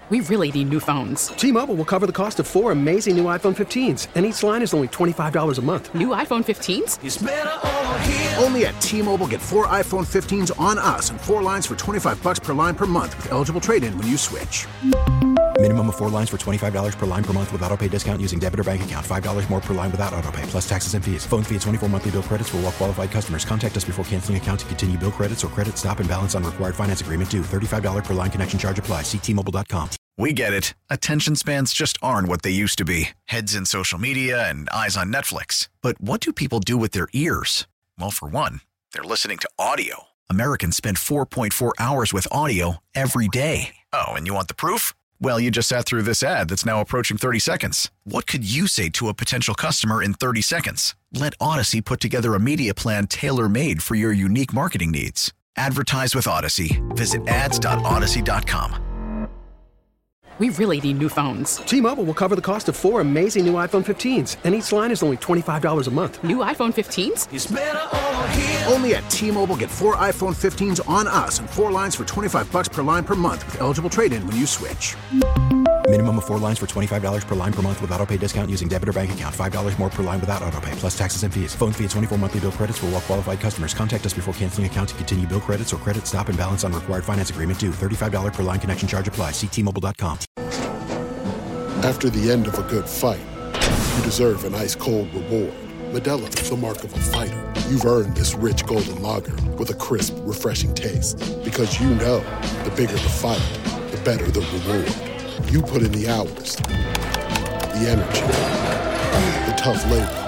We really need new phones. T-Mobile will cover the cost of 4 amazing new iPhone 15s, and each line is only $25 a month. New iPhone 15s? It's better over here. Only at T-Mobile, get 4 iPhone 15s on us and 4 lines for $25 per line per month with eligible trade-in when you switch. Minimum of 4 lines for $25 per line per month with autopay discount using debit or bank account. $5 more per line without autopay, plus taxes and fees. Phone fee at 24 monthly bill credits for well-qualified customers. Contact us before canceling account to continue bill credits or credit stop and balance on required finance agreement due. $35 per line connection charge applies. See T-Mobile.com. We get it. Attention spans just aren't what they used to be. Heads in social media and eyes on Netflix. But what do people do with their ears? Well, for one, they're listening to audio. Americans spend 4.4 hours with audio every day. Oh, and you want the proof? Well, you just sat through this ad that's now approaching 30 seconds. What could you say to a potential customer in 30 seconds? Let Odyssey put together a media plan tailor-made for your unique marketing needs. Advertise with Odyssey. Visit ads.odyssey.com. We really need new phones. T-Mobile will cover the cost of 4 amazing new iPhone 15s, and each line is only $25 a month. New iPhone 15s? It's better over here. Only at T-Mobile, get 4 iPhone 15s on us and 4 lines for $25 per line per month with eligible trade-in when you switch. Minimum of 4 lines for $25 per line per month with autopay discount using debit or bank account. $5 more per line without autopay, plus taxes and fees. Phone fee at 24 monthly bill credits for well-qualified customers. Contact us before canceling account to continue bill credits or credit stop and balance on required finance agreement due. $35 per line connection charge applies. See T-Mobile.com. After the end of a good fight, you deserve an ice-cold reward. Modelo is the mark of a fighter. You've earned this rich golden lager with a crisp, refreshing taste. Because you know, the bigger the fight, the better the reward. You put in the hours, the energy, the tough labor.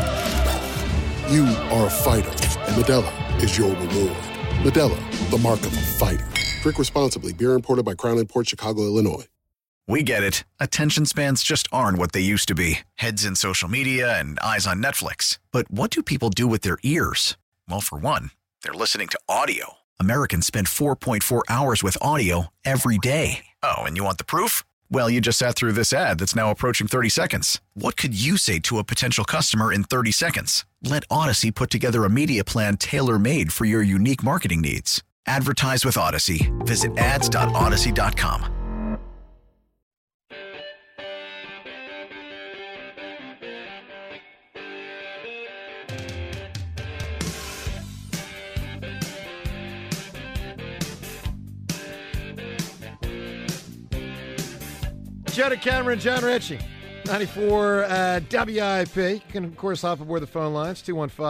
You are a fighter, and Modelo is your reward. Modelo, the mark of a fighter. Drink responsibly. Beer imported by Crown Imports, Chicago, Illinois. We get it. Attention spans just aren't what they used to be. Heads in social media and eyes on Netflix. But what do people do with their ears? Well, for one, they're listening to audio. Americans spend 4.4 hours with audio every day. Oh, and you want the proof? Well, you just sat through this ad that's now approaching 30 seconds. What could you say to a potential customer in 30 seconds? Let Odyssey put together a media plan tailor-made for your unique marketing needs. Advertise with Odyssey. Visit ads.odyssey.com. Joe Cameron, John Ritchie, 94 WIP. You can, of course, hop aboard the phone lines,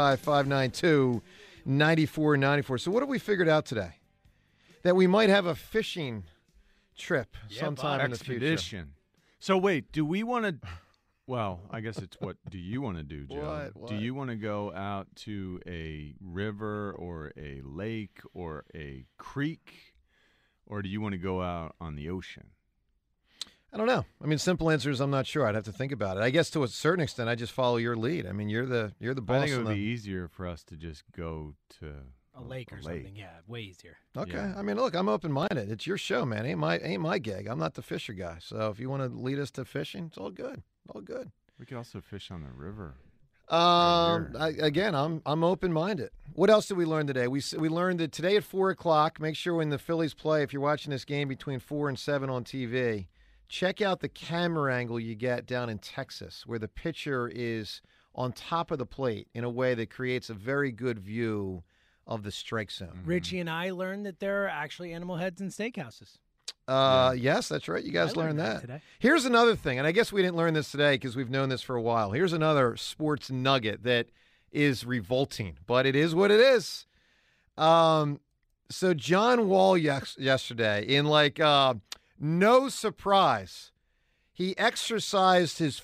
215-592-9494. So what have we figured out today? That we might have a fishing trip sometime in the future. So wait, do we want to – well, I guess it's what do you want to do, Joe? What? Do you want to go out to a river or a lake or a creek, or do you want to go out on the ocean? I don't know. I mean, simple answer is I'm not sure. I'd have to think about it. I guess to a certain extent, I just follow your lead. I mean, you're the boss. I think it would be easier for us to just go to a lake or something. Yeah, way easier. Okay. Yeah. I mean, look, I'm open-minded. It's your show, man. Ain't my gig. I'm not the fisher guy. So if you want to lead us to fishing, it's all good. All good. We could also fish on the river. I'm open-minded. What else did we learn today? We learned that today at 4:00. Make sure when the Phillies play, if you're watching this game between 4 and 7 on TV. Check out the camera angle you get down in Texas, where the pitcher is on top of the plate in a way that creates a very good view of the strike zone. Richie and I learned that there are actually animal heads in steakhouses. Yes, that's right. You guys learned that. Today. Here's another thing, and I guess we didn't learn this today because we've known this for a while. Here's another sports nugget that is revolting, but it is what it is. So John Wall yesterday, in no surprise, he exercised his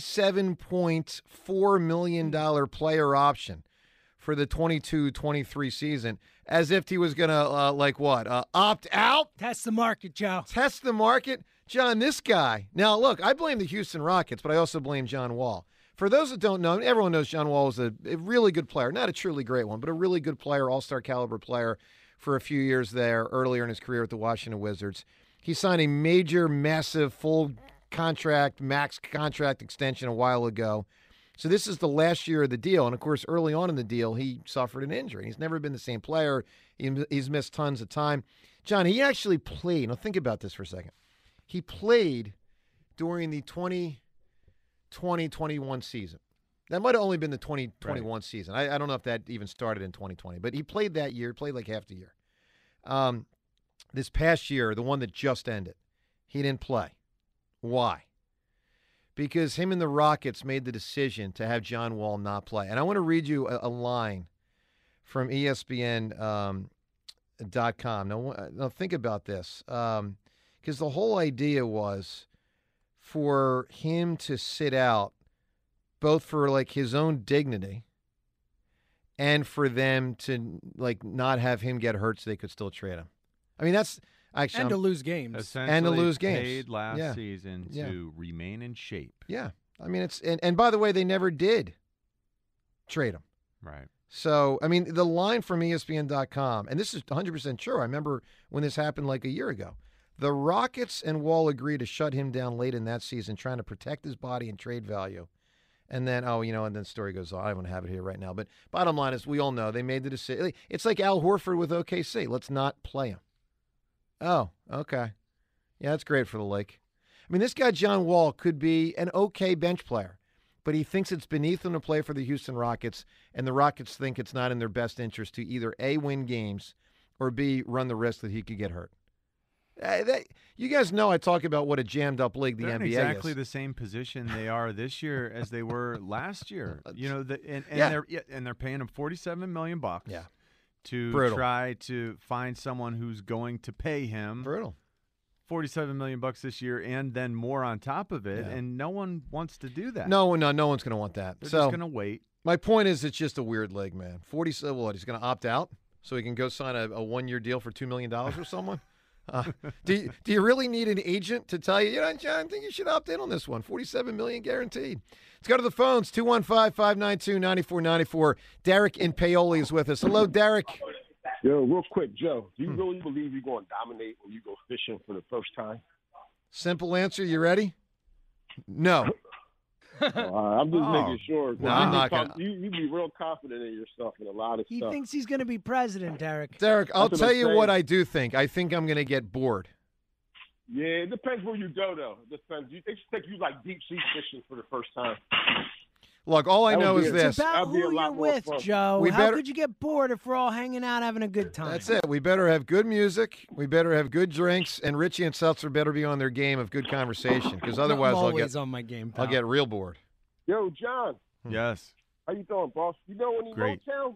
$47.4 million player option for the 22-23 season as if he was going to, opt out? Test the market, Joe. Test the market? John, this guy. Now, look, I blame the Houston Rockets, but I also blame John Wall. For those that don't know, everyone knows John Wall is a really good player. Not a truly great one, but a really good player, all-star caliber player for a few years there earlier in his career at the Washington Wizards. He signed a major, massive, full contract, max contract extension a while ago. So this is the last year of the deal. And, of course, early on in the deal, he suffered an injury. He's never been the same player. He's missed tons of time. John, he actually played. Now, think about this for a second. he played during the 2020-21 season. That might have only been the 2021 season. I don't know if that even started in 2020, but he played that year, played like half the year. This past year, the one that just ended, he didn't play. Why? Because him and the Rockets made the decision to have John Wall not play. And I want to read you a line from ESPN.com. Now think about this. Because the whole idea was for him to sit out both for like his own dignity and for them to like not have him get hurt so they could still trade him. I mean, that's actually to lose games. And to lose games. Paid last season to remain in shape. Yeah. I mean, it's and by the way, they never did trade him. Right. So, I mean, the line from ESPN.com, and this is 100% true. I remember when this happened like a year ago. The Rockets and Wall agreed to shut him down late in that season, trying to protect his body and trade value. And then, and then the story goes on. I don't have it here right now. But bottom line is, we all know they made the decision. It's like Al Horford with OKC. Let's not play him. Oh, okay. Yeah, that's great for the Lake. I mean, this guy, John Wall, could be an okay bench player, but he thinks it's beneath him to play for the Houston Rockets, and the Rockets think it's not in their best interest to either A, win games, or B, run the risk that he could get hurt. You guys know I talk about what a jammed-up league the They're NBA in exactly is. the same position they are this year as they were last year. And they're paying him $47 million. Yeah. To Brutal. try to find someone who's going to pay him Brutal. $47 million this year and then more on top of it, and no one wants to do that. No one's going to want that. They're just going to wait. My point is, it's just a weird league, man. 47. What? He's going to opt out so he can go sign a 1-year deal for $2 million with someone. Do you really need an agent to tell you, John, I think you should opt in on this one. $47 million guaranteed. Let's go to the phones. 215-592-9494. Derek in Paoli is with us. Hello, Derek. Yo, real quick, Joe. Do you really believe you're going to dominate when you go fishing for the first time? Simple answer. You ready? No. I'm just making sure. No, I'm not going to. You be real confident in yourself and a lot of He stuff. thinks he's going to be president, Derek. Derek, I'll That's what tell I'm you saying. what I do think. I think I'm going to get bored. Yeah, it depends where you go, though. It depends. They should take you like deep sea fishing for the first time. Look, all I know is this. It's about That'd be a who lot you're more with, fun. Joe. How better- could you get bored if we're all hanging out having a good time? That's it. We better have good music. We better have good drinks, and Richie and Seltzer better be on their game of good conversation, because otherwise I'm I'll always get on my game, pal. I'll get real bored. Yo, John, Yes. how you doing, boss? You know any Great. Motown?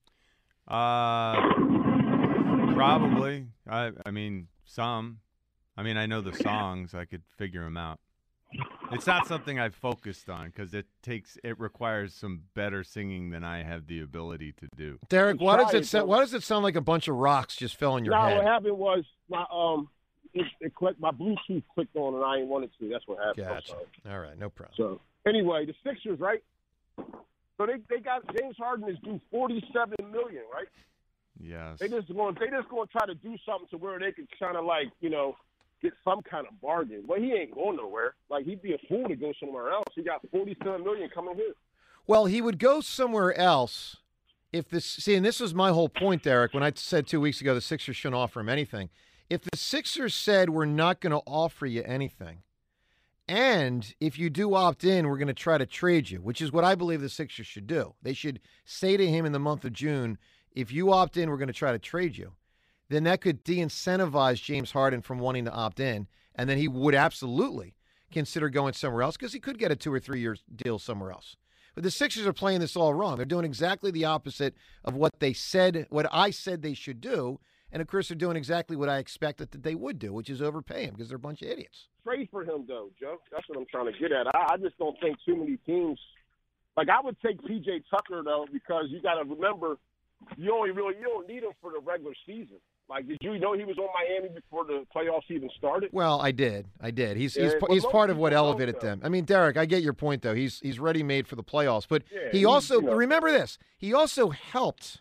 Probably. I mean, some. I mean, I know the songs. I could figure them out. It's not something I've focused on because it requires some better singing than I have the ability to do. Derek, why does Try it it, sound? though. Why does it sound like a bunch of rocks just fell in your No, head? what happened was my my Bluetooth clicked on and I didn't want it to. That's what happened. I'm Gotcha. sorry. All right, no problem. So anyway, the Sixers, right? So they got James Harden is due $47 million, right? Yes. They just going to try to do something to where they could kind of like get some kind of bargain. Well, he ain't going nowhere. Like he'd be a fool to go somewhere else. He got $47 million coming here. Well, he would go somewhere else if this. See, and this was my whole point, Derek. When I said 2 weeks ago the Sixers shouldn't offer him anything. If the Sixers said we're not going to offer you anything, and if you do opt in, we're going to try to trade you, which is what I believe the Sixers should do. They should say to him in the month of June, if you opt in, we're going to try to trade you. Then that could de-incentivize James Harden from wanting to opt in, and then he would absolutely consider going somewhere else because he could get a 2 or 3 year deal somewhere else. But the Sixers are playing this all wrong. They're doing exactly the opposite of what I said they should do, and of course they're doing exactly what I expected that they would do, which is overpay him because they're a bunch of idiots. Trade for him, though, Joe. That's what I'm trying to get at. I just don't think too many teams – like I would take P.J. Tucker, though, because you got to remember you don't need him for the regular season. Like, did you know he was on Miami before the playoffs even started? Well, I did. He's most part of what people elevated don't, though. them. I mean, Derek, I get your point though. He's ready made for the playoffs, but Yeah, he he's, also remember this. He also helped.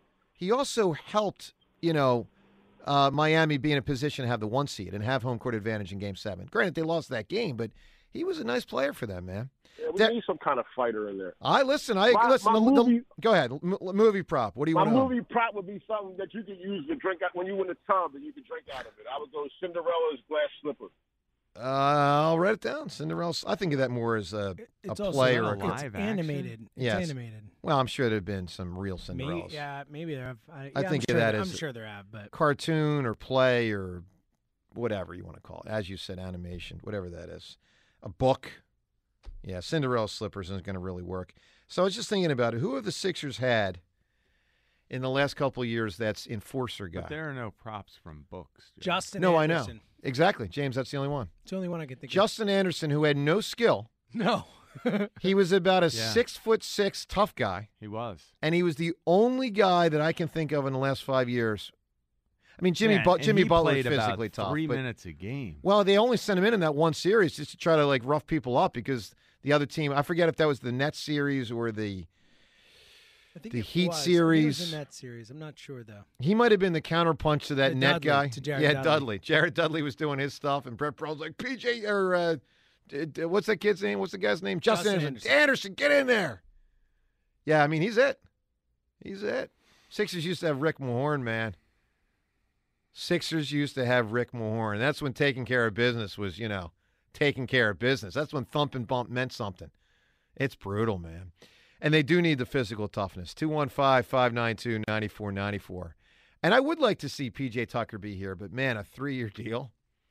Miami be in a position to have the 1 seed and have home court advantage in Game 7. Granted, they lost that game, but he was a nice player for them, man. Yeah, we need some kind of fighter in there. Listen. My movie- Go ahead. Movie prop. What do you My want to know? movie prop would be something that you could use to drink out when you in the tub and you could drink out of it. I would go Cinderella's glass slipper. I'll write it down. Cinderella. I think of that more as a play or a It's animated. It's animated. Well, I'm sure there have been some real Cinderellas. Maybe there have. I think of that as I'm sure there have, but cartoon or play or whatever you want to call it. As you said, animation, whatever that is. A book. Yeah, Cinderella Slippers isn't going to really work. So I was just thinking about it. Who have the Sixers had in the last couple of years that's enforcer guy? But there are no props from books. Justin Anderson. Anderson. I know. Exactly. James, that's the only one. It's the only one I can think of. Justin Anderson, who had no skill. No. He was about a 6'6" tough guy. He was. And he was the only guy that I can think of in the last 5 years. I mean, Jimmy Butler is physically about tough. 3 minutes a game. Well, they only sent him in that one series just to try to, like, rough people up because the other team, I forget if that was the Nets series or the Heat series. It was the Nets series. I'm not sure, though. He might have been the counterpunch to that net guy. To Jared Dudley. Jared Dudley was doing his stuff, and Brett Brown's like, PJ, or what's that kid's name? What's the guy's name? Justin Anderson. Anderson, get in there. Yeah, I mean, he's it. He's it. Sixers used to have Rick Mahorn, man. Sixers used to have Rick Mahorn. That's when taking care of business was, taking care of business. That's when thump and bump meant something. It's brutal, man. And they do need the physical toughness. 215-592-9494. And I would like to see P.J. Tucker be here, but, man, a 3-year deal.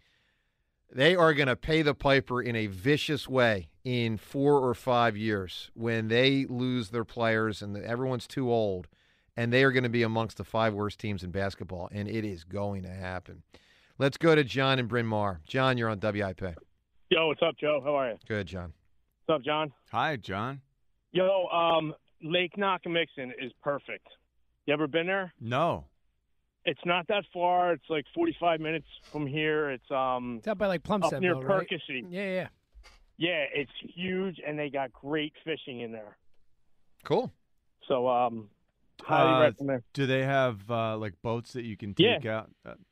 They are going to pay the piper in a vicious way in 4 or 5 years when they lose their players and everyone's too old. And they are going to be amongst the 5 worst teams in basketball, and it is going to happen. Let's go to John in Bryn Mawr. John, you're on WIP. Yo, what's up, Joe? How are you? Good, John. What's up, John? Hi, John. Yo, Lake Nakamixon is perfect. You ever been there? No. It's not that far. It's like 45 minutes from here. It's out by like Plumstead, up near right? Percy. Yeah. Yeah, it's huge, and they got great fishing in there. Cool. So, highly recommend. Do they have like boats that you can take out?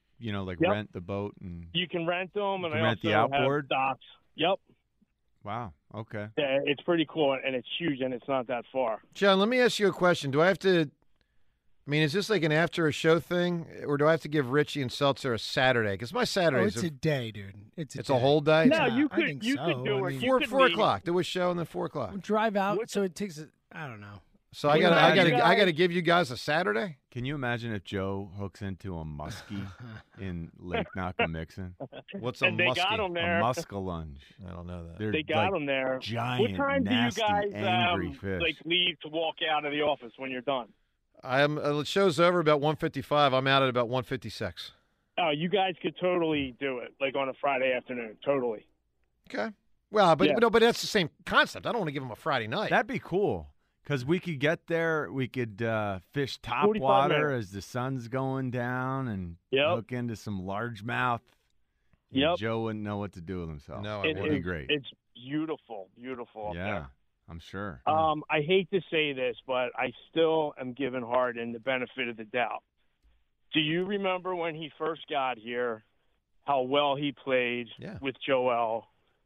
Rent the boat and you can rent them, and you I rent also the outboard. have docks. Yep. Wow. Okay. Yeah, it's pretty cool, and it's huge, and it's not that far. John, let me ask you a question. Do I have to? I mean, is this like an after a show thing, or do I have to give Richie and Seltzer a Saturday? Because my Saturdays it's a day, dude. It's a whole day. No, you could. I think you so. could do it. 4 o'clock. Do a show and then 4 o'clock. Drive out, so it takes. I don't know. So I gotta give you guys a Saturday. Can you imagine if Joe hooks into a muskie in Lake Nakamixon? What's a and they muskie? got them there. A muskellunge. I don't know that. They're they got them there. Giant, what time nasty, do you guys angry fish. leave to walk out of the office when you're done? The show's over about 1:55. I'm out at about 1:56. Oh, you guys could totally do it, like on a Friday afternoon. Totally. Okay. Well, but that's the same concept. I don't want to give them a Friday night. That'd be cool. Because we could get there, we could fish top water as the sun's going down and hook into some largemouth. Yep. Joe wouldn't know what to do with himself. No, it would be great. It's beautiful, beautiful up there. I'm sure. I hate to say this, but I still am giving Harden the benefit of the doubt. Do you remember when he first got here, how well he played with Joel?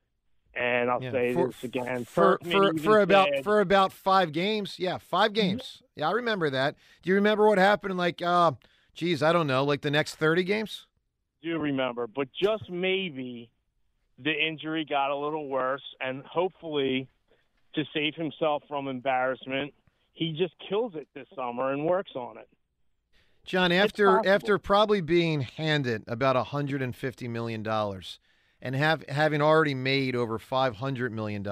And I'll say this again for about 5 games. Yeah, 5 games. Yeah, I remember that. Do you remember what happened in like I don't know, like the next 30 games? Do remember, but just maybe the injury got a little worse, and hopefully to save himself from embarrassment, he just kills it this summer and works on it. John, after probably being handed about $150 million and having already made over $500 million,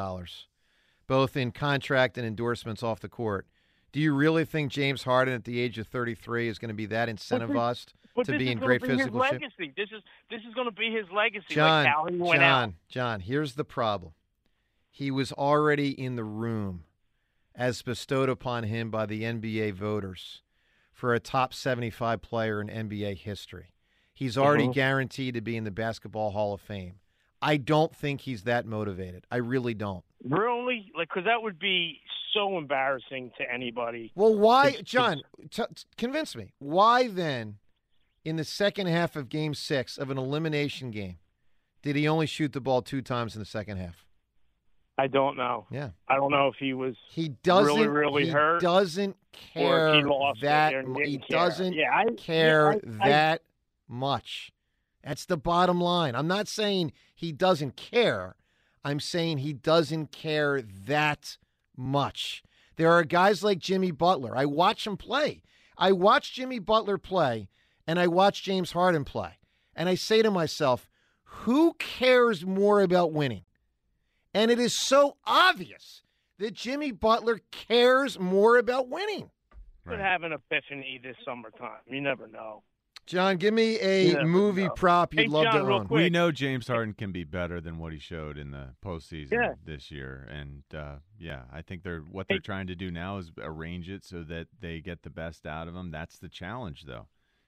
both in contract and endorsements off the court, do you really think James Harden at the age of 33 is going to be that incentivized to be in great physical shape? This is going to be his legacy. John, like how he went out. John, here's the problem. He was already in the room as bestowed upon him by the NBA voters for a top 75 player in NBA history. He's already guaranteed to be in the Basketball Hall of Fame. I don't think he's that motivated. I really don't. Really? Because that would be so embarrassing to anybody. Well, why, John, convince me. Why then, in the second half of Game 6 of an elimination game, did he only shoot the ball 2 times in the second half? I don't know. Yeah. I don't know if he was really hurt. He doesn't care or if he lost that it and he didn't care. doesn't care that much. That's the bottom line. I'm not saying he doesn't care. I'm saying he doesn't care that much. There are guys like Jimmy Butler. I watch him play. I watch Jimmy Butler play, and I watch James Harden play. And I say to myself, who cares more about winning? And it is so obvious that Jimmy Butler cares more about winning. Could have an epiphany this summertime. You never know. John, give me a movie prop you'd love to own. We know James Harden can be better than what he showed in the postseason this year. And, I think what they're trying to do now is arrange it so that they get the best out of him. That's the challenge, though.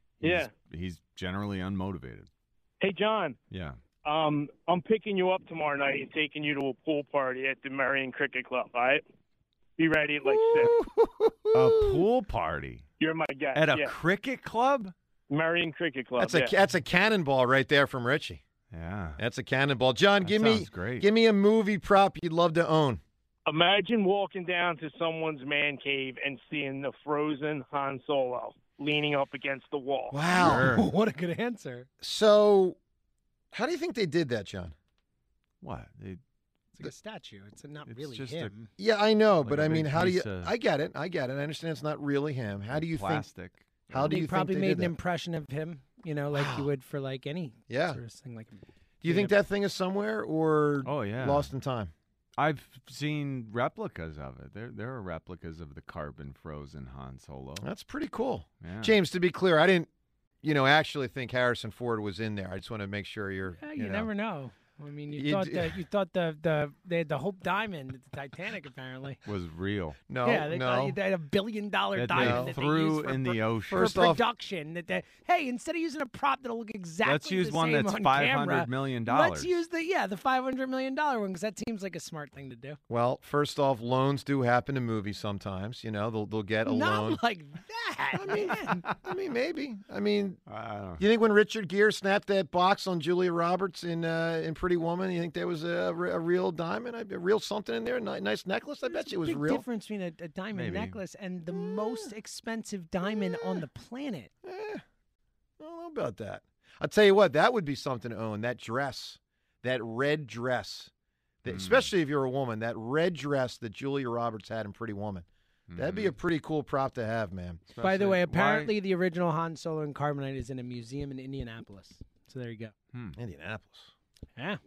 He's generally unmotivated. Hey, John. Yeah. I'm picking you up tomorrow night and taking you to a pool party at the Marion Cricket Club, all right? Be ready at like 6. A pool party? You're my guest. At a cricket club? Marion Cricket Club. That's a cannonball right there from Richie. Yeah. That's a cannonball. John, give me a movie prop you'd love to own. Imagine walking down to someone's man cave and seeing the frozen Han Solo leaning up against the wall. Wow. Sure. What a good answer. So, how do you think they did that, John? What? It's like a statue. It's not really just him. Yeah, I know, Like but a I mean, big how do you? piece of- I get it. I understand it's not really him. How do you plastic. think? How do They you probably think they made did an that? impression of him, like you would for like any sort of thing. Like, Do you think that thing is somewhere or lost in time? I've seen replicas of it. There are replicas of the carbon frozen Han Solo. That's pretty cool. Yeah. James, to be clear, I didn't, actually think Harrison Ford was in there. I just want to make sure you're. You never know. I mean, you thought they had the Hope Diamond at the Titanic apparently Was real. No, yeah, they had $1 billion That diamond they that threw they used in the ocean. for production. Hey, instead of using a prop that'll look exactly Let's use the one same that's on $500 camera, million. Let's use the $500 million one because that seems like a smart thing to do. Well, first off, loans do happen in movies sometimes. They'll get a loan. Not like that, man. I mean, maybe. I mean, I don't know. you think when Richard Gere snapped that box on Julia Roberts in Pretty Woman, you think there was a real diamond, a real something in there, a nice necklace? I bet you it was Big real. difference between a diamond Maybe. necklace and the most expensive diamond on the planet. I don't know about that. I'll tell you what, that would be something to own. That dress, that red dress, especially if you're a woman, that red dress that Julia Roberts had in Pretty Woman. That'd be a pretty cool prop to have, man. By the way, apparently the original Han Solo and Carbonite is in a museum in Indianapolis. So there you go. Indianapolis. Yeah.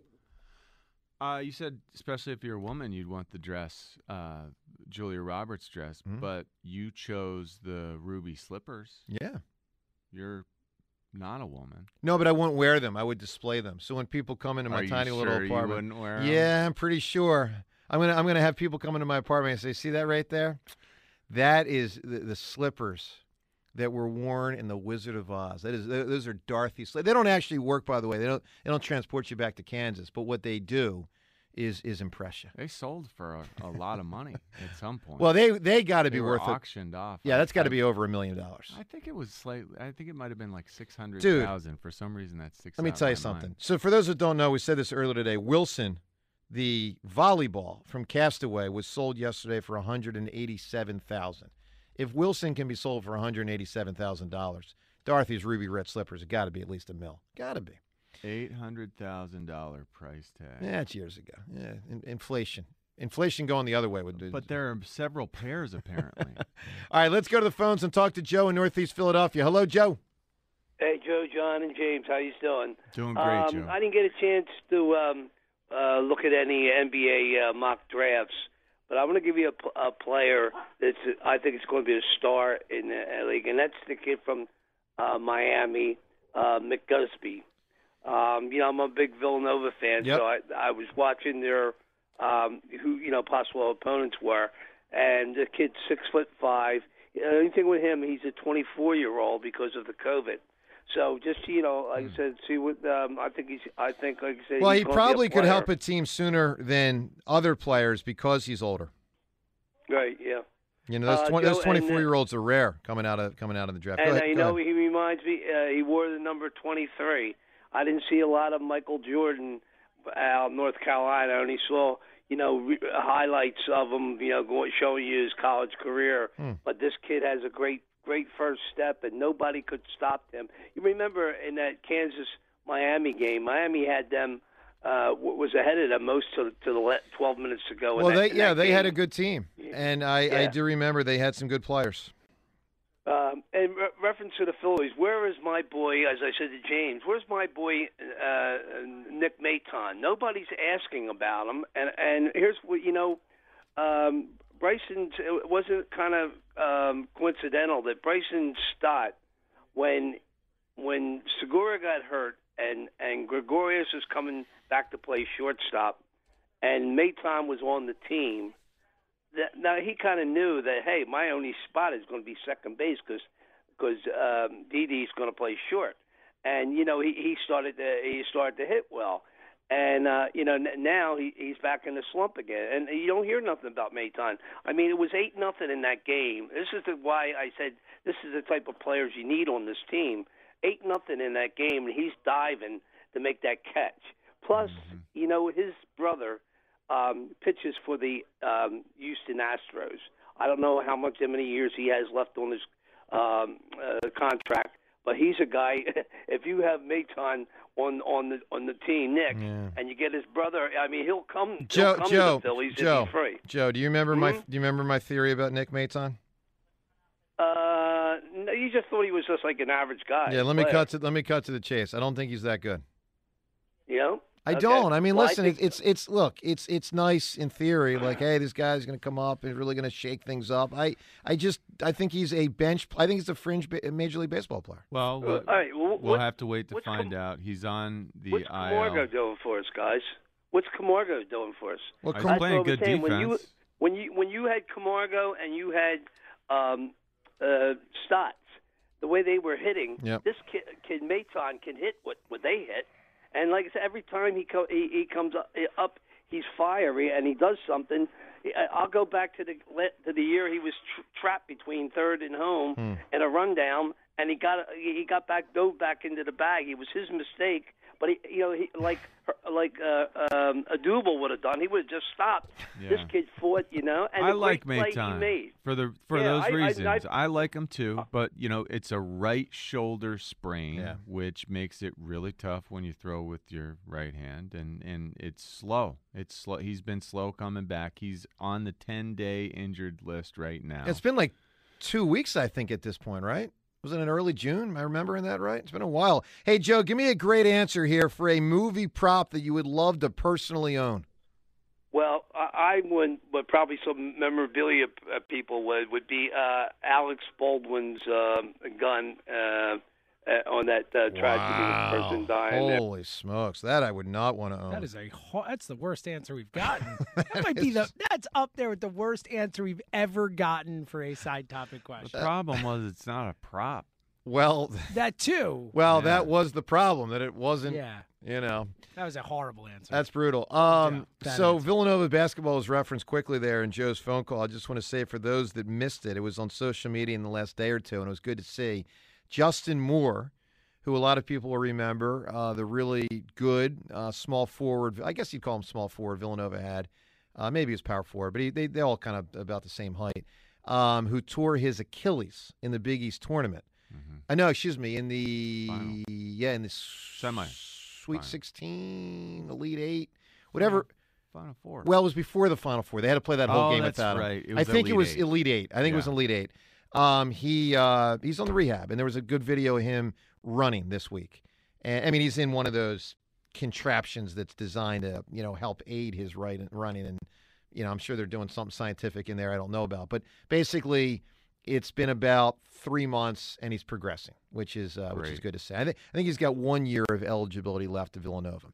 You said, especially if you're a woman, you'd want the dress, Julia Roberts' dress, but you chose the ruby slippers. Yeah. You're not a woman. No, but I wouldn't wear them. I would display them. So when people come into my tiny little sure apartment, you wouldn't wear 'em? Yeah, I'm pretty sure. I'm gonna have people come into my apartment and say, "See that right there? That is the slippers that were worn in the Wizard of Oz. Those are Dorothy's slippers. They don't actually work, by the way. They don't transport you back to Kansas. But what they do is impress you. They sold for a lot of money at some point. Well, they got to be worth auctioned off. Yeah, that's got to be over $1 million. I think it was slightly. I think it might have been like 600,000. For some reason, that's 6. Let me tell you something. So for those who don't know, we said this earlier today. Wilson, the volleyball from Castaway, was sold yesterday for $187,000. If Wilson can be sold for $187,000, Dorothy's ruby red slippers have got to be at least $1 million. Got to be. $800,000 price tag. Yeah, that's years ago. Yeah, inflation. Inflation going the other way would do. But there are several pairs apparently. All right, let's go to the phones and talk to Joe in Northeast Philadelphia. Hello, Joe. Hey, Joe, John, and James. How you doing? Doing great, Joe. I didn't get a chance to look at any NBA mock drafts, but I want to give you a player that's I think it's going to be a star in the league, and that's the kid from Miami, McGusby. I'm a big Villanova fan, so I was watching their who possible opponents were, and the kid's 6'5". The only thing with him, he's a 24-year-old because of the COVID. So just like I said, see what I think like I said. Well, he's he gonna probably be a could player. help a team sooner than other players because he's older. Right. Yeah. Those 24-year-olds are rare coming out of the draft. And Go ahead. he reminds me. He wore the number 23. I didn't see a lot of Michael Jordan out in North Carolina. I only saw highlights of him. Showing you his college career. But this kid has a great first step, and nobody could stop him. You remember in that Kansas Miami game. Miami had them was ahead of them most to the 12 minutes to go. Well, they had a good team, and I do remember they had some good players. In reference to the Phillies, where is my boy, as I said to James, where's my boy Nick Maton? Nobody's asking about him. And here's what, Bryson, it wasn't kind of coincidental that Bryson Stott, when Segura got hurt and Gregorius was coming back to play shortstop and Maton was on the team, now he kind of knew that, hey, my only spot is going to be second base because Didi's going to play short, and he started to hit well, and now he's back in the slump again, and you don't hear nothing about Maton. I mean, it was 8-0 in that game. This is why I said this is the type of players you need on this team. 8-0 in that game, and he's diving to make that catch. Plus, his brother pitches for the Houston Astros. I don't know how many years he has left on his contract, but he's a guy. If you have Maton on the team, Nick, and you get his brother, I mean, he'll come to the Phillies if he's free. Joe, do you remember my theory about Nick Maton? No, you just thought he was just like an average guy. Yeah, let me cut to the chase. I don't think he's that good. I Okay. don't. I mean, Well, listen, it's nice in theory. Like, hey, this guy's going to come up and really going to shake things up. I think he's a bench. I think he's a fringe Major League Baseball player. Well, all right. we'll have to wait to find out. He's on the What's IL. Camargo doing for us, guys? What's Camargo doing for us? Well, he's playing good defense. When you had Camargo and you had Stotts, the way they were hitting, this kid Maton can hit what they hit. And like I said, every time he comes up, he's fiery and he does something. I'll go back to the year he was trapped between third and home and a rundown, and he dove back into the bag. It was his mistake, but he like Adubel would have done. He would have just stopped. Yeah. This kid fought, and I like play he Maton made. for those reasons. I like him too, but it's a right shoulder sprain, which makes it really tough when you throw with your right hand, and it's slow. It's slow. He's been slow coming back. He's on the 10-day injured list right now. It's been like 2 weeks, I think, at this point, right? Was it in early June? Am I remembering that right? It's been a while. Hey, Joe, give me a great answer here for a movie prop that you would love to personally own. Well, I would, but probably some memorabilia people would be Alex Baldwin's gun on that tragedy person dying. Holy smokes, that I would not want to own. That's the worst answer we've gotten. That might be that's up there with the worst answer we've ever gotten for a side topic question. The problem was it's not a prop. Well, that too. Well, that was the problem, that it wasn't. Yeah. That was a horrible answer. That's brutal. So Villanova basketball was referenced quickly there in Joe's phone call. I just want to say for those that missed it, it was on social media in the last day or two, and it was good to see. Justin Moore, who a lot of people will remember, the really good small forward, I guess you'd call him small forward, Villanova had. Maybe he was power forward, but they all kind of about the same height, who tore his Achilles in the Big East tournament. No, excuse me, in the Semi. Sweet 16, Elite 8, whatever. Final Four. Well, it was before the Final Four. They had to play that whole game without him. Right. I think it was Elite 8. I think it was Elite 8. He's on the rehab, and there was a good video of him running this week. And I mean, he's in one of those contraptions that's designed to, help aid his running. And, I'm sure they're doing something scientific in there I don't know about. But basically, it's been about 3 months, and he's progressing, which is good to say. I think he's got 1 year of eligibility left to Villanova.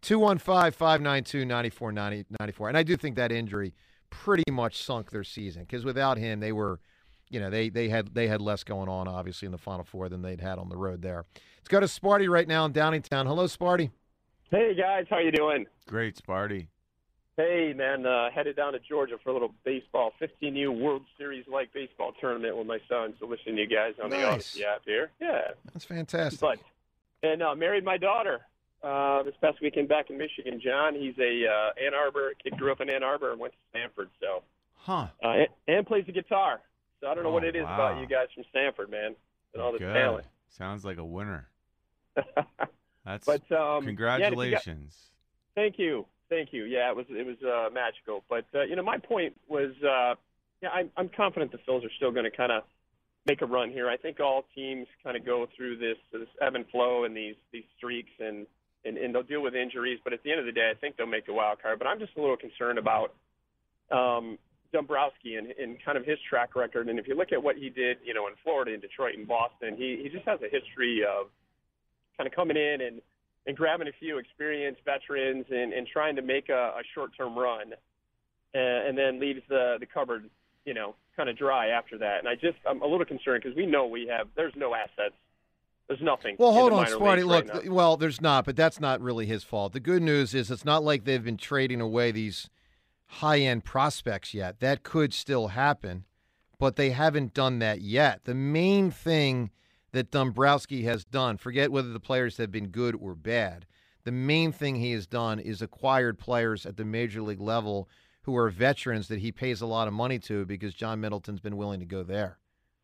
215-592-9494. And I do think that injury pretty much sunk their season, because without him, they were – they had less going on, obviously, in the Final Four than they'd had on the road there. Let's go to Sparty right now in Downingtown. Hello, Sparty. Hey, guys. How you doing? Great, Sparty. Hey, man. Headed down to Georgia for a little baseball, 15U World Series-like baseball tournament with my son. So listening to you guys on the Odyssey app here. Yeah. That's fantastic. And married my daughter this past weekend back in Michigan. John, he's a Ann Arbor kid, grew up in Ann Arbor and went to Stanford. So, and plays the guitar. So I don't know what it is about you guys from Stanford, man, and all this talent. Sounds like a winner. That's but congratulations. Thank you. Yeah, it was magical. But my point was, I'm confident the Phils are still going to kind of make a run here. I think all teams kind of go through this ebb and flow and these streaks, and they'll deal with injuries. But at the end of the day, I think they'll make the wild card. But I'm just a little concerned about Dombrowski and kind of his track record. And if you look at what he did, in Florida, in Detroit, and Boston, he just has a history of kind of coming in and grabbing a few experienced veterans and trying to make a short-term run, and then leaves the cupboard, kind of dry after that. And I'm a little concerned because we know there's no assets. There's nothing. Well, hold on, Sparty. Look, well, there's not, but that's not really his fault. The good news is it's not like they've been trading away these high-end prospects yet. That could still happen, but they haven't done that yet. The main thing that Dombrowski has done, forget whether the players have been good or bad, the main thing he has done is acquired players at the major league level who are veterans that he pays a lot of money to because John Middleton's been willing to go there.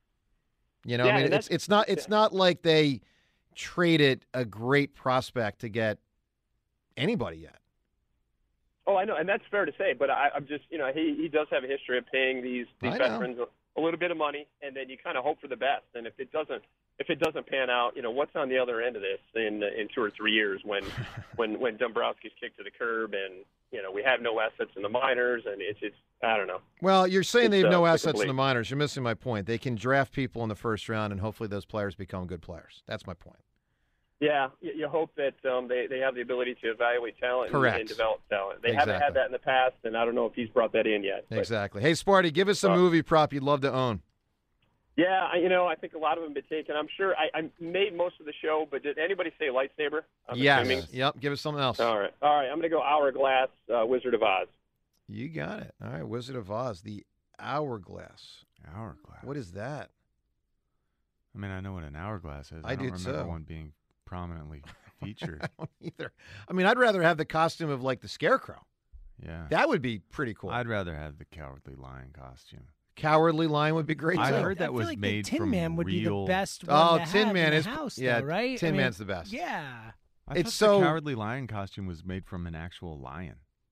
It's not like they traded a great prospect to get anybody yet. Oh, I know, and that's fair to say, but I'm just, he does have a history of paying these veterans a little bit of money, and then you kind of hope for the best. And if it doesn't pan out, what's on the other end of this in 2 or 3 years when Dombrowski's kicked to the curb and we have no assets in the minors, and it's I don't know. Well, you're saying they have no assets in the minors. You're missing my point. They can draft people in the first round, and hopefully those players become good players. That's my point. Yeah, you hope that they have the ability to evaluate talent and develop talent. They haven't had that in the past, and I don't know if he's brought that in yet. But. Exactly. Hey, Sparty, give us a movie prop you'd love to own. Yeah, I think a lot of them have been taken. I'm sure I made most of the show, but did anybody say lightsaber? Yes. Yep. Give us something else. All right. I'm going to go Hourglass, Wizard of Oz. You got it. All right, Wizard of Oz, the Hourglass. Hourglass. What is that? I mean, I know what an hourglass is. I don't do remember too. one being prominently featured. I don't either. I mean, I'd rather have the costume of like the Scarecrow. Yeah. That would be pretty cool. I'd rather have the Cowardly Lion costume. Cowardly Lion would be great too. I heard that was like made the Tin from Man would real... be the best one to Tin have Man in is the house, yeah, though, right? Tin Man's the best. Yeah. I It's thought so the Cowardly Lion costume was made from an actual lion.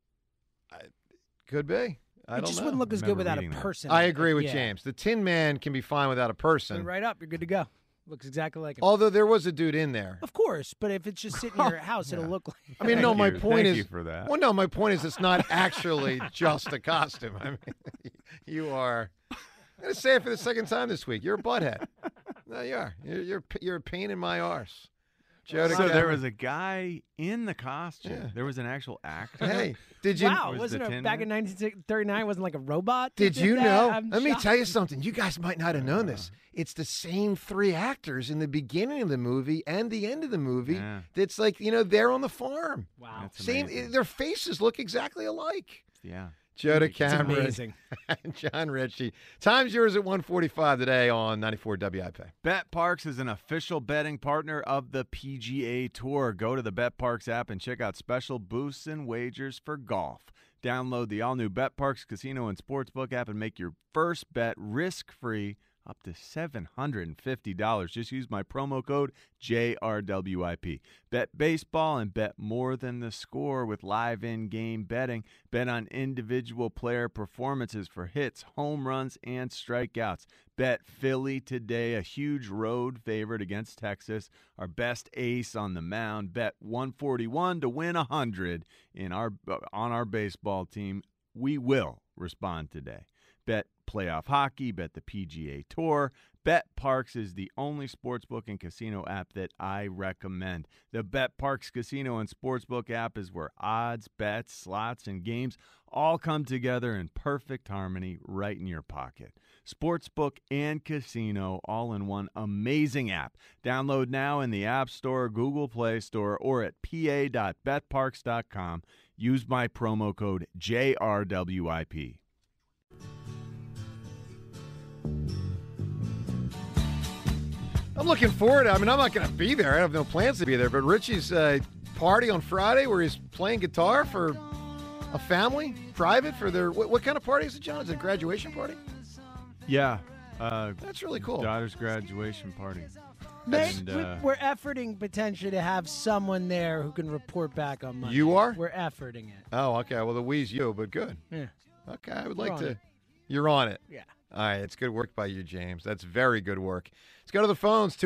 Could be. I It don't just know. wouldn't look as good without a reading that. person. I agree with Yeah. James. The Tin Man can be fine without a person. Put it right up, you're good to go. Looks exactly like him. Although there was a dude in there. Of course, but if it's just sitting in your house, it'll look like. I mean, no, my point Thank is. you for that. Well, no, my point is it's not actually just a costume. I mean, you are. I'm going to say it for the second time this week. You're a butthead. No, you are. You're a pain in my arse. Joe So there Cameron. was a guy in the costume. Yeah. There was an actual actor. Hey, did you? Wow, Was wasn't the it Tin back Man? in 1939? Wasn't like a robot? that Did did you that? know? I'm Let me shocked. tell you something. You guys might not have known this. It's the same 3 actors in the beginning of the movie and the end of the movie. Yeah. That's like, they're on the farm. Wow. That's Same. amazing. Their faces look exactly alike. Yeah. Joe It's Cameron amazing. and John Ritchie. Time's yours at 1:45 today on 94 WIP. BetParks is an official betting partner of the PGA Tour. Go to the BetParks app and check out special boosts and wagers for golf. Download the all-new BetParks Casino and Sportsbook app and make your first bet risk-free up to $750. Just use my promo code JRWIP. Bet baseball and bet more than the score with live in-game betting. Bet on individual player performances for hits, home runs, and strikeouts. Bet Philly today, a huge road favorite against Texas. Our best ace on the mound. Bet 141 to win 100 on our baseball team. We will respond today. Bet playoff hockey, bet the PGA Tour. BetParks is the only sportsbook and casino app that I recommend. The BetParks Casino and Sportsbook app is where odds, bets, slots, and games all come together in perfect harmony right in your pocket. Sportsbook and casino all in one amazing app. Download now in the App Store, Google Play Store, or at pa.betparks.com. Use my promo code JRWIP. I'm looking forward to it. I mean, I'm not going to be there. I have no plans to be there. But Richie's party on Friday where he's playing guitar for a family, private, for their... What kind of party is it, John? Is it a graduation party? Yeah. That's really cool. Daughter's graduation party. We're efforting potentially to have someone there who can report back on Monday. You are? We're efforting it. Oh, okay. Well, the we's you, but good. Yeah. Okay, I would We're like on to. it. You're on it. Yeah. All right, it's good work by you, James. That's very good work. Let's go to the phones,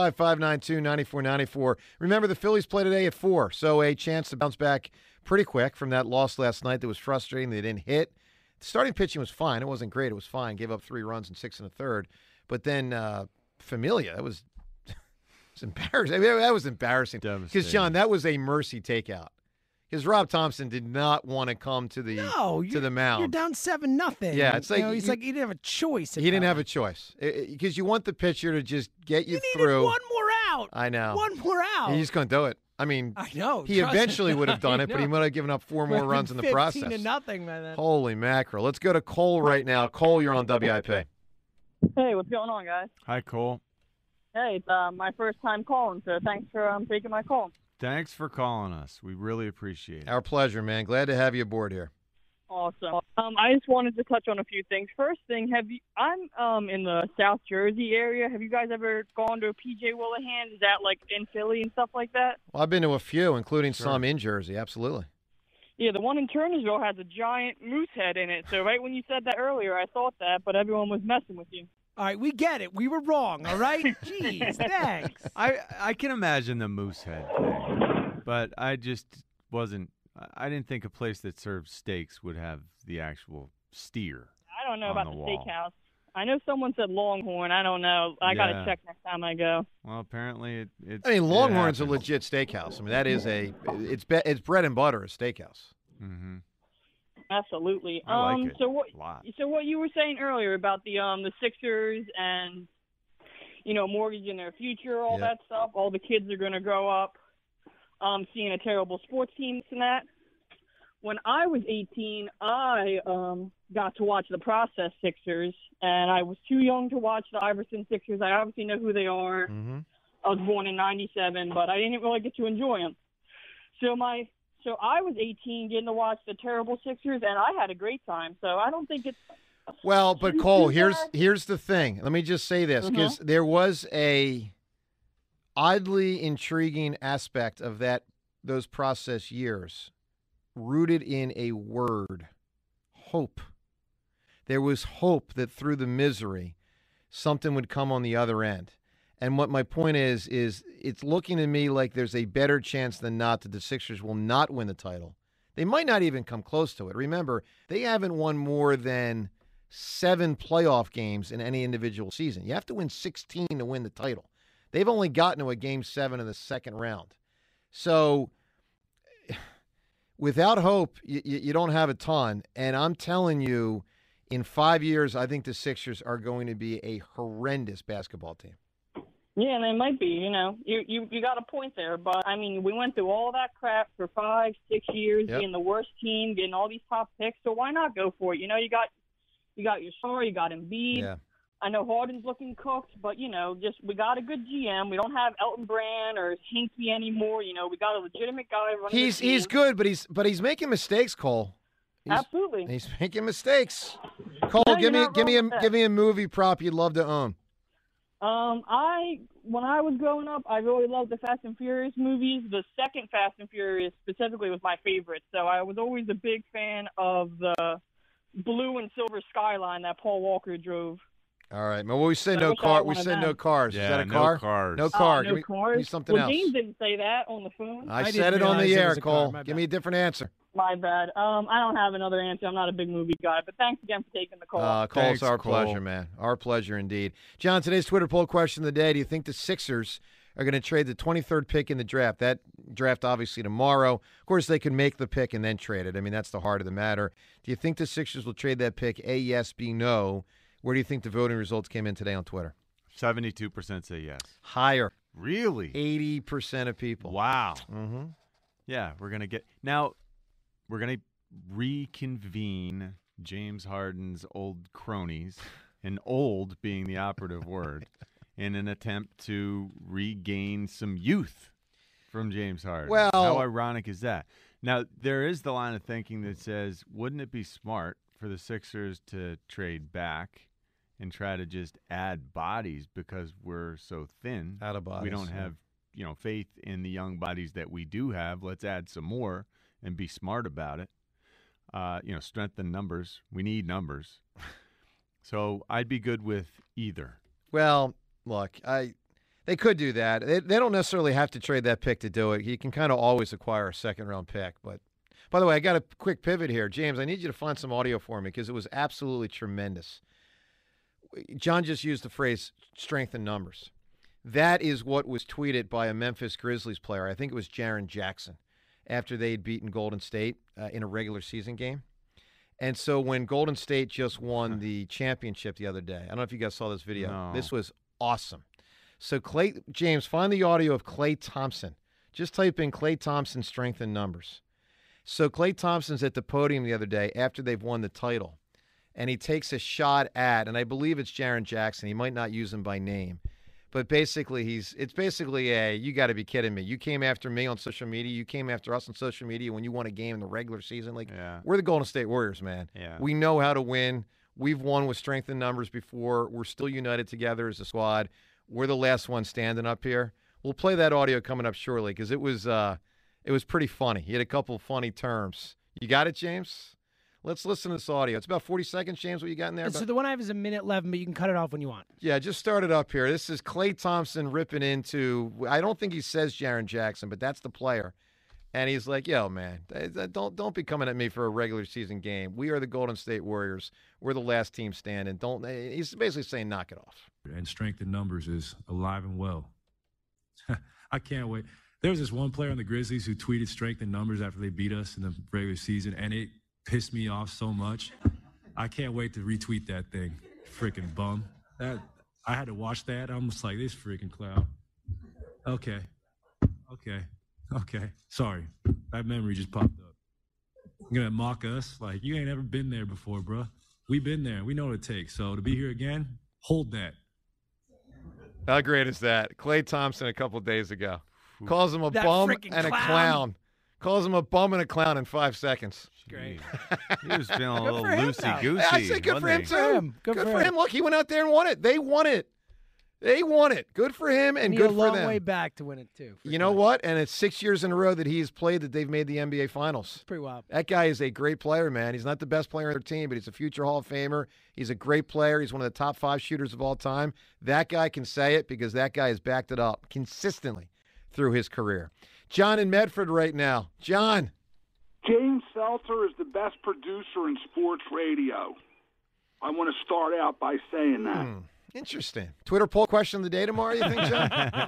215-592-9494. Remember, the Phillies play today at 4, so a chance to bounce back pretty quick from that loss last night that was frustrating. They didn't hit. The starting pitching was fine. It wasn't great. It was fine. Gave up 3 runs in 6 1/3. But then Familia, that was embarrassing. I mean, that was embarrassing. Because, John, that was a mercy takeout. Because Rob Thompson did not want to come to the mound. You're down 7-0. Yeah, it's like he's like he didn't have a choice. He didn't have a choice because you want the pitcher to just get you through. One more out. I know. One more out. He's going to do it. I mean, I know. He eventually would have done it, but he might have given up 4 more runs in the process. 15-0, man. Holy mackerel! Let's go to Cole right now. Cole, you're on WIP. Hey, what's going on, guys? Hi, Cole. Hey, it's my first time calling, so thanks for taking my call. Thanks for calling us. We really appreciate it. Our pleasure, man. Glad to have you aboard here. Awesome. I just wanted to touch on a few things. First thing, I'm in the South Jersey area. Have you guys ever gone to a PJ Willihan? Is that like in Philly and stuff like that? Well, I've been to a few, including some in Jersey. Absolutely. Yeah, the one in Turnersville has a giant moose head in it. So right when you said that earlier, I thought that, but everyone was messing with you. All right, we get it. We were wrong, all right? Jeez, thanks. I can imagine the moose head thing, but I just wasn't – I didn't think a place that serves steaks would have the actual steer. I don't know on about the steakhouse. I know someone said Longhorn. I don't know. I got to check next time I go. Well, apparently it's – I mean, Longhorn's a legit steakhouse. I mean, that is it's bread and butter, a steakhouse. Mm-hmm. Absolutely. I like it so what? a lot. So what you were saying earlier about the Sixers and mortgaging their future, all that stuff. All the kids are going to grow up seeing a terrible sports team and that. When I was 18, I got to watch the Process Sixers, and I was too young to watch the Iverson Sixers. I obviously know who they are. Mm-hmm. I was born in '97, but I didn't really get to enjoy them. So I was 18 getting to watch the terrible Sixers, and I had a great time. So I don't think it's well. But Cole, here's the thing. Let me just say this, because there was a oddly intriguing aspect of those Process years, rooted in a word: hope. There was hope that through the misery, something would come on the other end. And what my point is it's looking to me like there's a better chance than not that the Sixers will not win the title. They might not even come close to it. Remember, they haven't won more than 7 playoff games in any individual season. You have to win 16 to win the title. They've only gotten to a Game 7 in the second round. So without hope, you don't have a ton. And I'm telling you, in 5 years, I think the Sixers are going to be a horrendous basketball team. Yeah, and they might be. You got a point there, but I mean, we went through all that crap for 5-6 years, being the worst team, getting all these top picks. So why not go for it? You got your star, you got Embiid. Yeah. I know Harden's looking cooked, but we got a good GM. We don't have Elton Brand or Hinkie anymore. We got a legitimate guy running. He's good, but he's making mistakes, Cole. Absolutely, he's making mistakes. Cole, give me a movie prop you'd love to own. When I was growing up, I really loved the Fast and Furious movies. The second Fast and Furious specifically was my favorite. So I was always a big fan of the blue and silver Skyline that Paul Walker drove. All right. Well, we said no car. We said no cars. Yeah, Is that a car? No cars. No car. No give cars. me something else. James didn't say that on the phone. I said it on the air, Cole. Give me a different answer. My bad. I don't have another answer. I'm not a big movie guy, but thanks again for taking the call. Cole, it's our pleasure, man. Our pleasure indeed. John, today's Twitter poll question of the day: do you think the Sixers are going to trade the 23rd pick in the draft? That draft obviously tomorrow. Of course, they can make the pick and then trade it. I mean, that's the heart of the matter. Do you think the Sixers will trade that pick? A, yes. B, no. Where do you think the voting results came in today on Twitter? 72% say yes. Higher. Really? 80% of people. Wow. Mm-hmm. Yeah, we're going to reconvene James Harden's old cronies, and old being the operative word, in an attempt to regain some youth from James Harden. Well, how ironic is that? Now, there is the line of thinking that says, wouldn't it be smart for the Sixers to trade back and try to just add bodies because we're so thin. Out of bodies. We don't have, faith in the young bodies that we do have. Let's add some more and be smart about it. Strengthen numbers. We need numbers. So I'd be good with either. Well, look, they could do that. They don't necessarily have to trade that pick to do it. You can kind of always acquire a second-round pick. But, by the way, I got a quick pivot here. James, I need you to find some audio for me because it was absolutely tremendous. John just used the phrase strengthen numbers. That is what was tweeted by a Memphis Grizzlies player. I think it was Jaren Jackson after they had beaten Golden State in a regular season game. And so when Golden State just won the championship the other day, I don't know if you guys saw this video. No. This was awesome. So James, find the audio of Klay Thompson. Just type in Klay Thompson strengthen numbers. So Klay Thompson's at the podium the other day after they've won the title. And he takes a shot at, and I believe it's Jaren Jackson. He might not use him by name. But basically, it's basically you got to be kidding me. You came after me on social media. You came after us on social media when you won a game in the regular season. We're the Golden State Warriors, man. Yeah. We know how to win. We've won with strength in numbers before. We're still united together as a squad. We're the last one standing up here. We'll play that audio coming up shortly because it was pretty funny. He had a couple of funny terms. You got it, James? Let's listen to this audio. It's about 40 seconds, James, what you got in there? So the one I have is 1:11, but you can cut it off when you want. Yeah, just start it up here. This is Klay Thompson ripping into, I don't think he says Jaren Jackson, but that's the player. And he's like, yo, man, don't be coming at me for a regular season game. We are the Golden State Warriors. We're the last team standing. He's basically saying knock it off. And strength in numbers is alive and well. I can't wait. There was this one player on the Grizzlies who tweeted strength in numbers after they beat us in the regular season, and it pissed me off so much. I can't wait to retweet that thing. Freaking bum. I had to watch that. I'm just like, this freaking clown. Okay. Sorry. That memory just popped up. You're going to mock us? Like, you ain't ever been there before, bro. We've been there. We know what it takes. So to be here again, hold that. How great is that? Klay Thompson a couple of days ago. Calls him a bum and a clown. Calls him a bum and a clown in 5 seconds. Great. He was feeling a little loosey-goosey. I say good for him, too. Good for him. Look, he went out there and won it. They won it. Good for him and good for them. a long way back to win it, too. You know what? And it's 6 years in a row that he's played that they've made the NBA Finals. Pretty wild. That guy is a great player, man. He's not the best player on their team, but he's a future Hall of Famer. He's a great player. He's one of the top 5 shooters of all time. That guy can say it because that guy has backed it up consistently through his career. John in Medford right now. John. James Seltzer is the best producer in sports radio. I want to start out by saying that. Interesting. Twitter poll question of the day tomorrow, you think, John?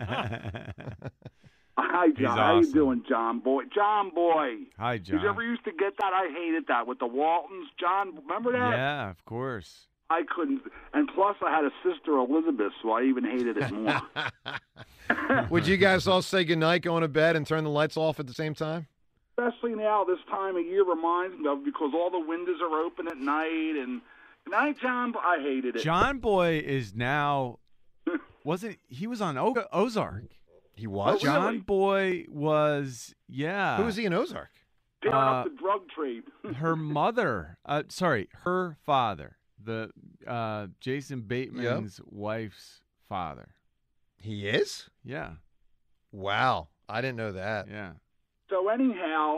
Hi, John. How you doing, John Boy? John Boy. Hi, John. Did you ever used to get that? I hated that with the Waltons. John, remember that? Yeah, of course. I couldn't. And plus, I had a sister, Elizabeth, so I even hated it more. Would you guys all say goodnight, going to bed, and turn the lights off at the same time? Especially now, this time of year reminds me of because all the windows are open at night. And good night, John. I hated it. John Boy is now, he was on Ozark. He was? John Really? Boy was, yeah. Who was he in Ozark? Tearing up the drug trade. Her mother, her father, the Jason Bateman's wife's father. He is? Yeah. Wow. I didn't know that. Yeah. So anyhow,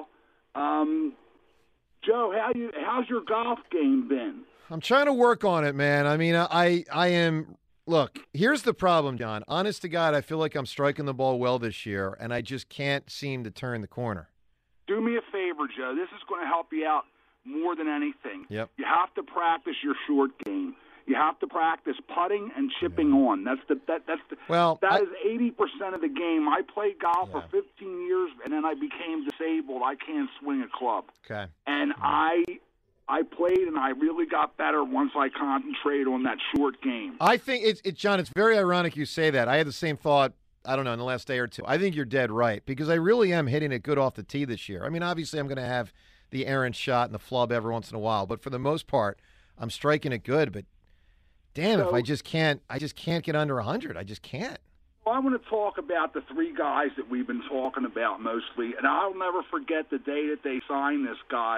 Joe, how's your golf game been? I'm trying to work on it, man. I mean, I am. Look, here's the problem, John. Honest to God, I feel like I'm striking the ball well this year, and I just can't seem to turn the corner. Do me a favor, Joe. This is going to help you out more than anything. Yep. You have to practice your short game. You have to practice putting and chipping on. That is 80% of the game. I played golf for 15 years, and then I became disabled. I can't swing a club. Okay. And I played, and I really got better once I concentrated on that short game. I think John, it's very ironic you say that. I had the same thought, I don't know, in the last day or two. I think you're dead right because I really am hitting it good off the tee this year. I mean, obviously I'm going to have the errant shot and the flub every once in a while, but for the most part, I'm striking it good, but damn, if I just can't get under 100. I just can't. Well, I want to talk about the 3 guys that we've been talking about mostly, and I'll never forget the day that they signed this guy.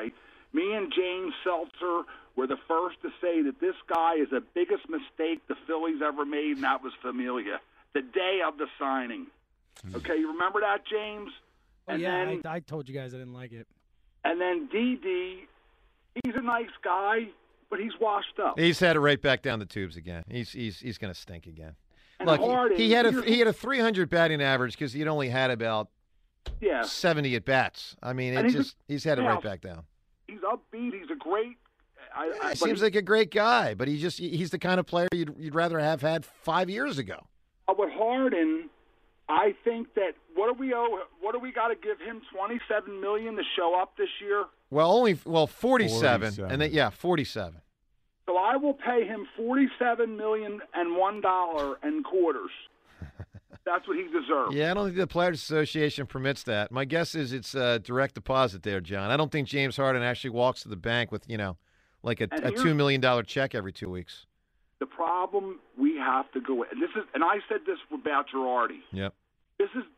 Me and James Seltzer were the first to say that this guy is the biggest mistake the Phillies ever made, and that was Familia, the day of the signing. Okay, you remember that, James? Oh, and yeah, then, I told you guys I didn't like it. And then Didi, he's a nice guy, but he's washed up. He's had it right back down the tubes again. He's going to stink again. And Look, Harden, he had a 300 batting average because he'd only had about 70 at bats. I mean, he's had it right back down. He's upbeat. He's a great. He seems like a great guy, but he's the kind of player you'd rather have had 5 years ago. With Harden, I think that what do we owe? What do we got to give him? $27 million to show up this year. Well, 47, and then 47. So I will pay him $47 million and $1 in quarters. That's what he deserves. Yeah, I don't think the Players Association permits that. My guess is it's direct deposit there, John. I don't think James Harden actually walks to the bank with, like a $2 million check every 2 weeks. The problem we have to go, and I said this about Girardi. Yep. This is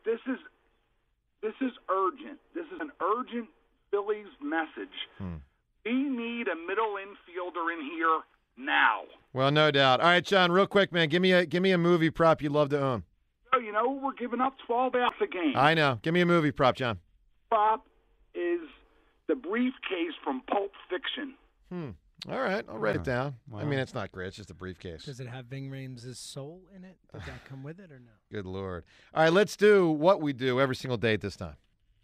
urgent. This is an urgent Phillies message. We need a middle infielder in here now. Well, no doubt. All right, John, real quick, man, give me a movie prop you'd love to own. So, we're giving up 12 outs a game. I know. Give me a movie prop, John. Prop is the briefcase from Pulp Fiction. All right, I'll write it down. Wow. I mean, it's not great. It's just a briefcase. Does it have Ving Rhames' soul in it? Does that come with it or no? Good Lord. All right, let's do what we do every single day at this time.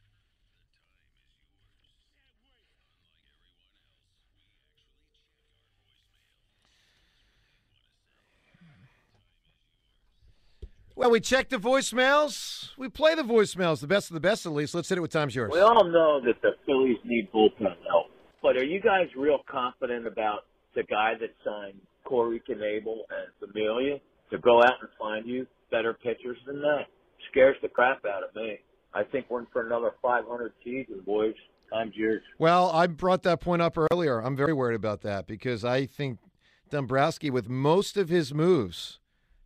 Well, we check the voicemails. We play the voicemails, the best of the best, at least. Let's hit it with Time's Yours. We all know that the Phillies need bullpen help. But are you guys real confident about the guy that signed Corey Knebel and Familia to go out and find you better pitchers than that? Scares the crap out of me. I think we're in for another 500 season, boys. Time's Yours. Well, I brought that point up earlier. I'm very worried about that because I think Dombrowski, with most of his moves,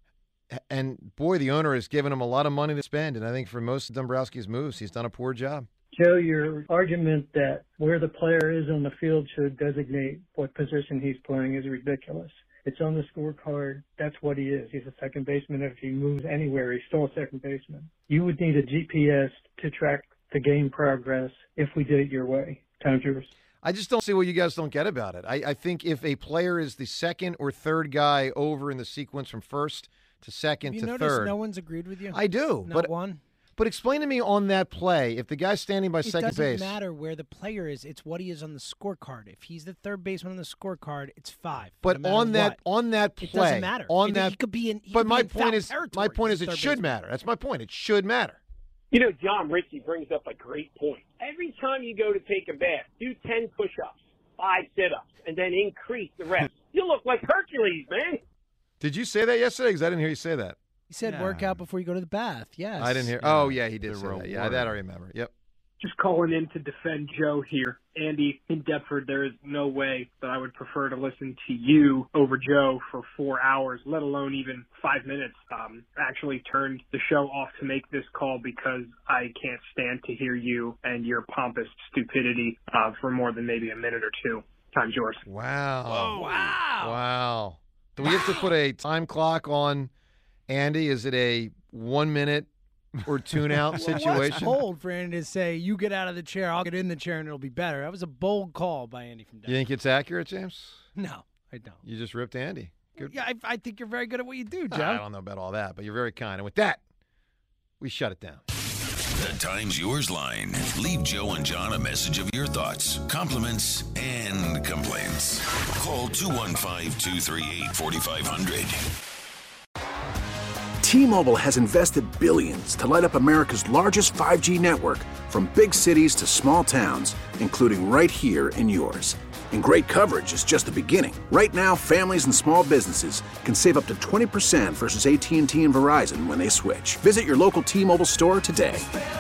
and boy, the owner has given him a lot of money to spend, and I think for most of Dombrowski's moves, he's done a poor job. Joe, your argument that where the player is on the field should designate what position he's playing is ridiculous. It's on the scorecard. That's what he is. He's a second baseman. If he moves anywhere, he's still a second baseman. You would need a GPS to track the game progress if we did it your way. Time's yours. I just don't see what you guys don't get about it. I think if a player is the second or third guy over in the sequence from first to second to third. No one's agreed with you? I do. Not one? But explain to me on that play, if the guy's standing by second base. It doesn't matter where the player is. It's what he is on the scorecard. If he's the third baseman on the scorecard, it's 5. But on that play. It doesn't matter. He could be in my point is it should matter. That's my point. It should matter. John Ritchie brings up a great point. Every time you go to take a bath, do 10 push-ups, 5 sit-ups, and then increase the reps. You look like Hercules, man. Did you say that yesterday? Because I didn't hear you say that. He said work out before you go to the bath. Yes. I didn't hear. Oh, yeah, he did say that. Yeah, that I remember. Yep. Just calling in to defend Joe here. Andy, in Deptford, there is no way that I would prefer to listen to you over Joe for 4 hours, let alone even 5 minutes. Actually turned the show off to make this call because I can't stand to hear you and your pompous stupidity for more than maybe a minute or two. Time's yours. Wow. Whoa. Wow. Do we have to put a time clock on Andy? Is it a 1 minute or tune-out situation? It's bold for Andy to say, you get out of the chair, I'll get in the chair, and it'll be better. That was a bold call by Andy from Denver. You think it's accurate, James? No, I don't. You just ripped Andy. Good. Yeah, I think you're very good at what you do, Joe. I don't know about all that, but you're very kind. And with that, we shut it down. The Time's Yours line. Leave Joe and John a message of your thoughts, compliments, and complaints. Call 215-238-4500. T-Mobile has invested billions to light up America's largest 5G network, from big cities to small towns, including right here in yours. And great coverage is just the beginning. Right now, families and small businesses can save up to 20% versus AT&T and Verizon when they switch. Visit your local T-Mobile store today.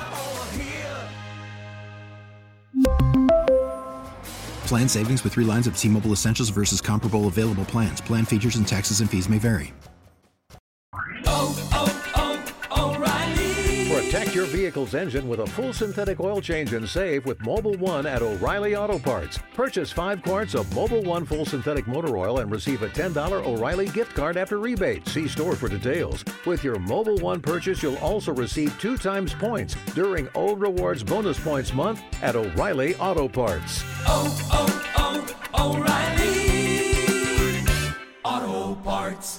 Plan savings with 3 lines of T-Mobile Essentials versus comparable available plans. Plan features and taxes and fees may vary. O'Reilly. For attack your vehicle's engine with a full synthetic oil change and save with Mobil 1 at O'Reilly Auto Parts. Purchase 5 quarts of Mobil 1 full synthetic motor oil and receive a $10 O'Reilly gift card after rebate. See store for details. With your Mobil 1 purchase, you'll also receive 2 times points during Old Rewards Bonus Points Month at O'Reilly Auto Parts. O'Reilly Auto Parts.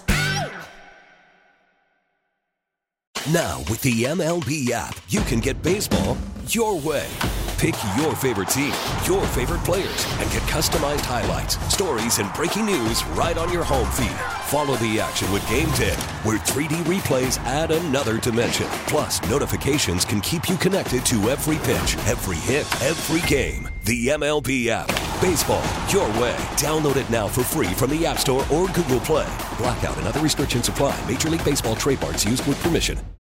Now, with the MLB app, you can get baseball your way. Pick your favorite team, your favorite players, and get customized highlights, stories, and breaking news right on your home feed. Follow the action with Game 10, where 3D replays add another dimension. Plus, notifications can keep you connected to every pitch, every hit, every game. The MLB app. Baseball your way. Download it now for free from the App Store or Google Play. Blackout and other restrictions apply. Major League Baseball trademarks used with permission.